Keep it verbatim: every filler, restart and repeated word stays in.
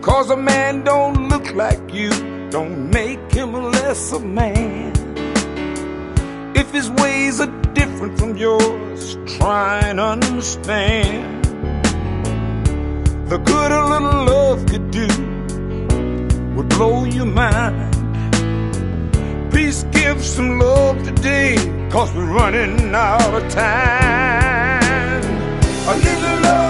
'cause a man don't look like you don't make him a lesser man. If his ways are different from yours, try and understand. The good a little love could do would blow your mind. Please give some love today, 'cause we're running out of time. A little love